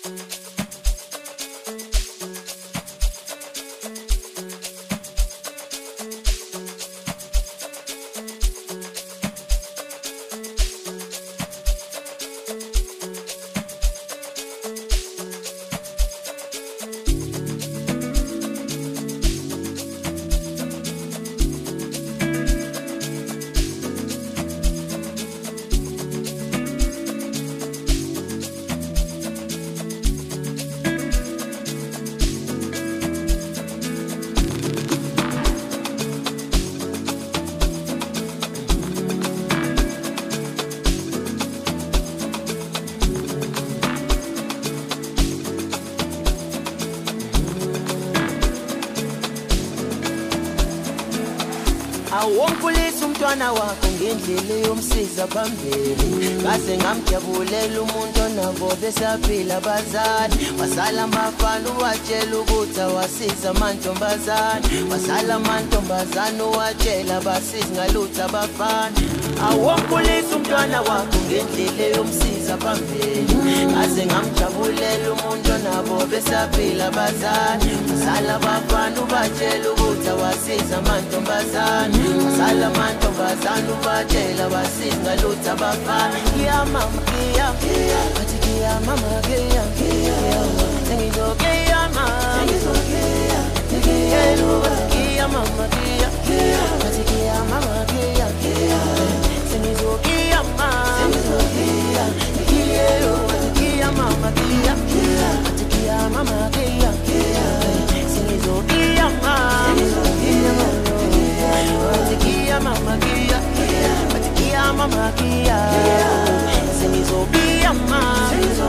Awonkulisa umntwana wakho ngendlela yomsiza phambili ngase ngamjabulela umuntu onabo besaphila abazali wasala amafana uwatshela ukuthi awasiza amantombazane wasala amantombazane uwatshela abasizi ngalutho abafana awonkulisa umntwana wakho ngendlela yomsiza phambili ngase ngamjabulela umuntu onabo besaphila abazali wasala abafana uwatshela ukuthi awasiza amantombazane wasala amantombazane ubatshela basizi ngalutho abafana Kia mama kia Athi kia mama kia Sengizokia mama Sengizokia Kia mama kia Athi kia mama kia Sengizokia mama Sengizokia Kia mama kia Athi kia mama kia Sengizokia mama Kia mama kia Kia mama kia Sengizokia mama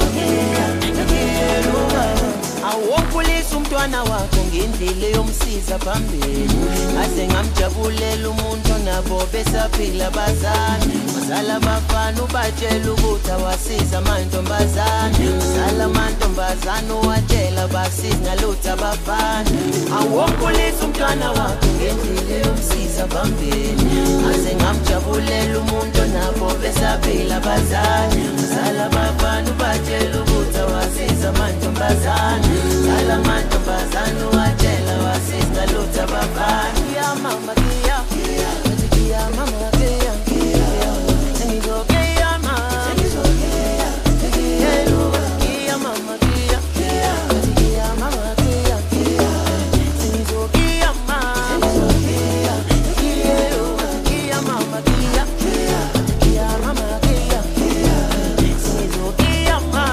Awonkulisa umntwana wakho ngendlela yomsiza phambili ngase ngamjabulela umuntu onabo besaphila abazali wasala abafana ubatshela ukuthi awasiza amantombazane wasala amantombazane uwatshela basizi ngalutho abafana awonkulisa umntwana wakho ngendlela yomsiza phambili ngase ngamjabulela umuntu onabo besaphila abazali wasala abafana ubatshela ukuthi awasiza amantombazane wasala amantombazane uwatshela basizi ngalutho abafana Kia mama kia Kia mama kia Sengizokia mama Sengizokia Kia mama kia Kia mama kia Sengizokia mama Sengizokia Kia mama kia Kia mama kia Sengizokia mama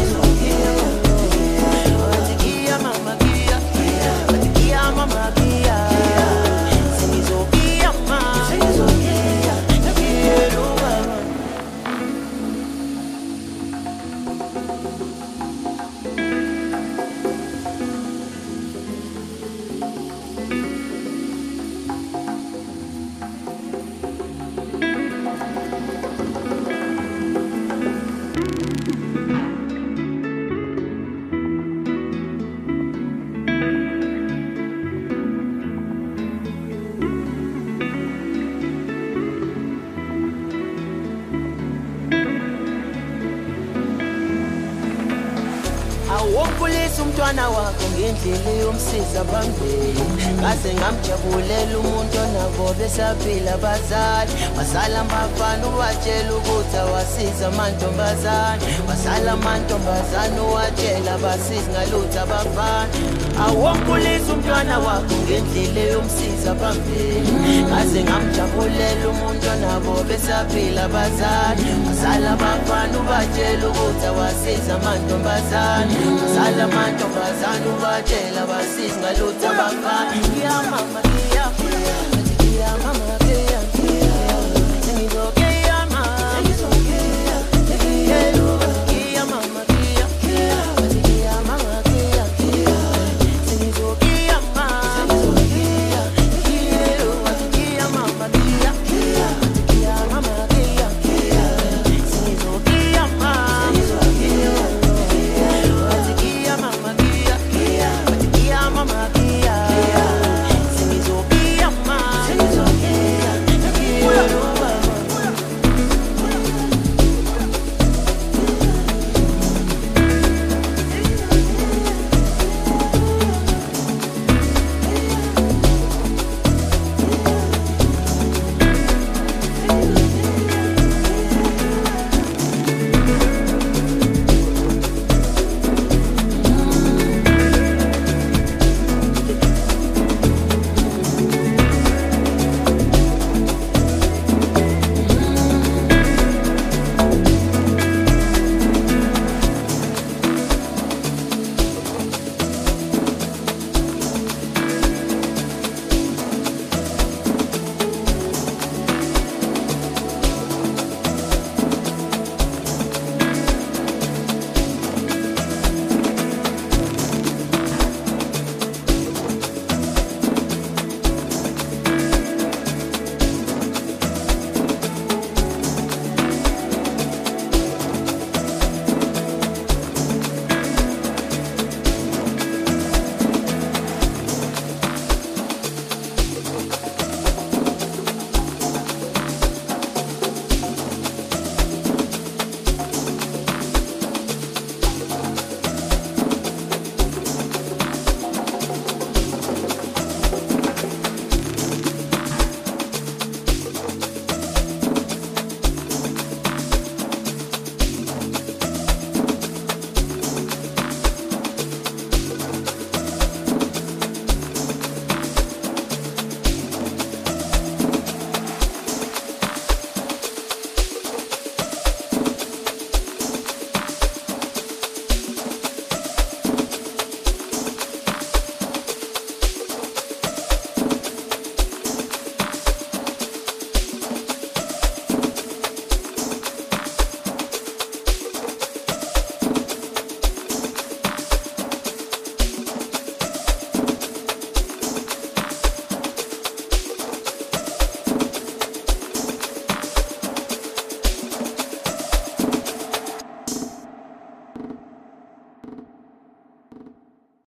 Kia mama kia Kia mama kia Sengizokia mama Sengizokia Awonkulisa umntwana wakho ngendlela yomsiza phambili ngase ngamjabulela umuntu onabo besaphila abazali wasala amafana uwatshela ukuthi awasiza amantombazane wasala amantombazane uwatshela basizi ngalutho abafana awonkulisa umntwana wakho ngendlela yomsiza phambili ngase ngamjabulela umuntu onabo besaphila abazali wasala abafana uwatshela ukuthi awasiza amantombazane wasala amantombazane uwatshela basizi ngalutho abafana Kia mama kia